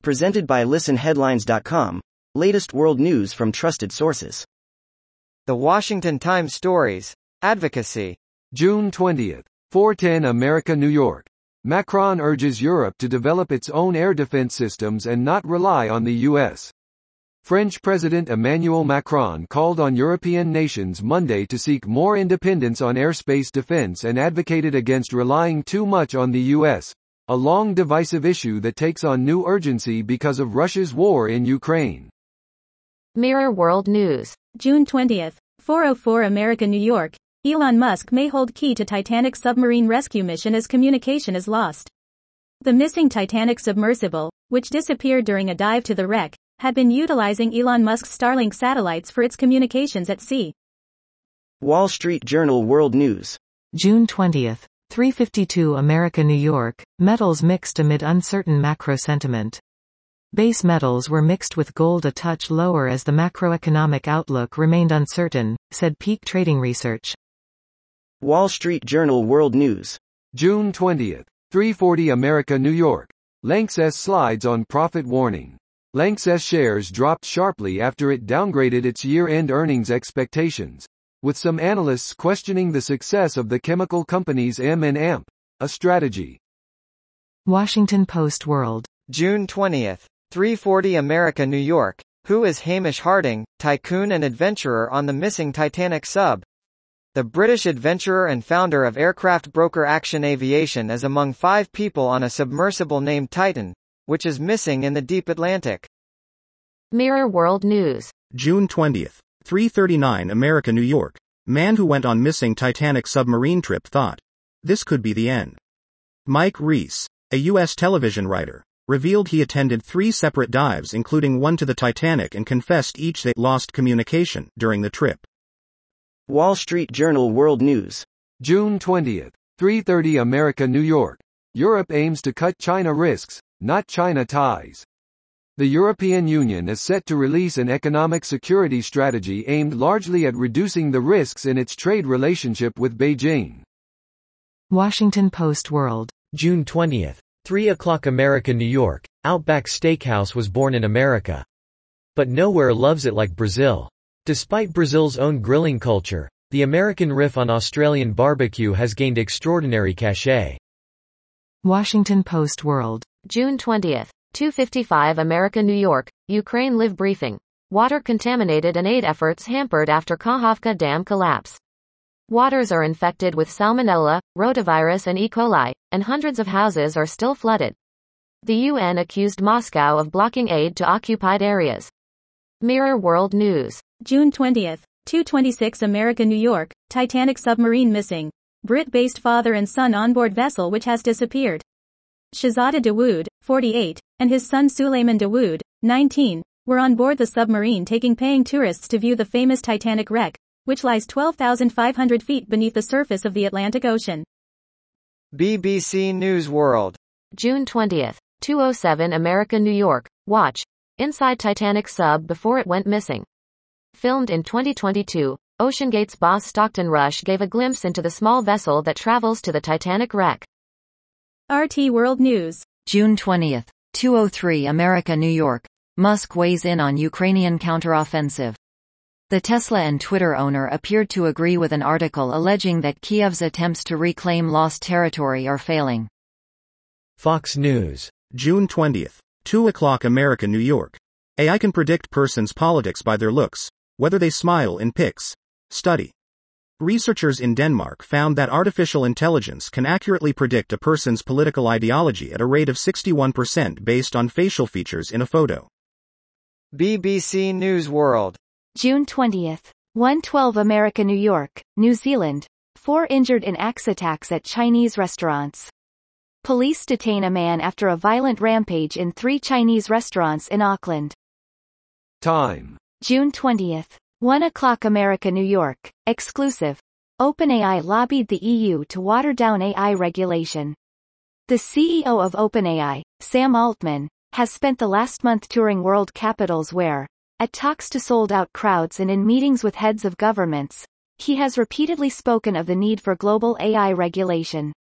Presented by listenheadlines.com. Latest world news from trusted sources. The Washington Times stories. Advocacy. June 20th. 410 America, New York. Macron urges Europe to develop its own air defense systems and not rely on the U.S. French President Emmanuel Macron called on European nations Monday to seek more independence on airspace defense and advocated against relying too much on the U.S., a long divisive issue that takes on new urgency because of Russia's war in Ukraine. Mirror World News. June 20th, 4:04 America, New York. Elon Musk may hold key to Titanic submarine rescue mission as communication is lost. The missing Titanic submersible, which disappeared during a dive to the wreck, had been utilizing Elon Musk's Starlink satellites for its communications at sea. Wall Street Journal World News. June 20th, 3:52 America, New York. Metals mixed amid uncertain macro sentiment. Base metals were mixed with gold a touch lower as the macroeconomic outlook remained uncertain, said Peak Trading Research. Wall Street Journal World News. June 20th, 3:40 America, New York. Lanxess slides on profit warning. Lanxess shares dropped sharply after it downgraded its year-end earnings expectations, with some analysts questioning the success of the chemical company's M&AMP, a strategy. Washington Post World. June 20th. 3:40 America, New York. Who is Hamish Harding, tycoon and adventurer on the missing Titanic sub? The British adventurer and founder of aircraft broker Action Aviation is among 5 people on a submersible named Titan, which is missing in the deep Atlantic. Mirror World News. June 20th, 3:39 America, New York. Man who went on missing Titanic submarine trip thought, this could be the end. Mike Reese, a U.S. television writer, revealed he attended 3 separate dives including one to the Titanic and confessed each they lost communication during the trip. Wall Street Journal World News. June 20th, 3:30 America, New York. Europe aims to cut China risks, not China ties. The European Union is set to release an economic security strategy aimed largely at reducing the risks in its trade relationship with Beijing. Washington Post World. June 20th, 3:00 America, New York. Outback Steakhouse was born in America. But nowhere loves it like Brazil. Despite Brazil's own grilling culture, the American riff on Australian barbecue has gained extraordinary cachet. Washington Post World. June 20th, 2:55 America, New York. Ukraine live briefing. Water contaminated and aid efforts hampered after Kakhovka Dam collapse. Waters are infected with salmonella, rotavirus and E. coli, and hundreds of houses are still flooded. The UN accused Moscow of blocking aid to occupied areas. Mirror World News. June 20th, 2:26 America, New York. Titanic submarine missing. Brit-based father and son onboard vessel which has disappeared. Shahzada Dawood, 48, and his son Suleiman Dawood, 19, were on board the submarine taking paying tourists to view the famous Titanic wreck, which lies 12,500 feet beneath the surface of the Atlantic Ocean. BBC News World. June 20th, 2:07 America, New York. Watch. Inside Titanic sub before it went missing. Filmed in 2022, OceanGate's boss Stockton Rush gave a glimpse into the small vessel that travels to the Titanic wreck. RT World News. June 20th, 2:03 America, New York. Musk weighs in on Ukrainian counteroffensive. The Tesla and Twitter owner appeared to agree with an article alleging that Kiev's attempts to reclaim lost territory are failing. Fox News. June 20th, 2:00 America, New York. AI can predict persons' politics by their looks, whether they smile in pics. Study. Researchers in Denmark found that artificial intelligence can accurately predict a person's political ideology at a rate of 61% based on facial features in a photo. BBC News World. June 20th, 1:12 America, New York, New Zealand. 4 injured in axe attacks at Chinese restaurants. Police detain a man after a violent rampage in 3 Chinese restaurants in Auckland. Time. June 20th, 1:00 America, New York. Exclusive. OpenAI lobbied the EU to water down AI regulation. The CEO of OpenAI, Sam Altman, has spent the last month touring world capitals where, at talks to sold-out crowds and in meetings with heads of governments, he has repeatedly spoken of the need for global AI regulation.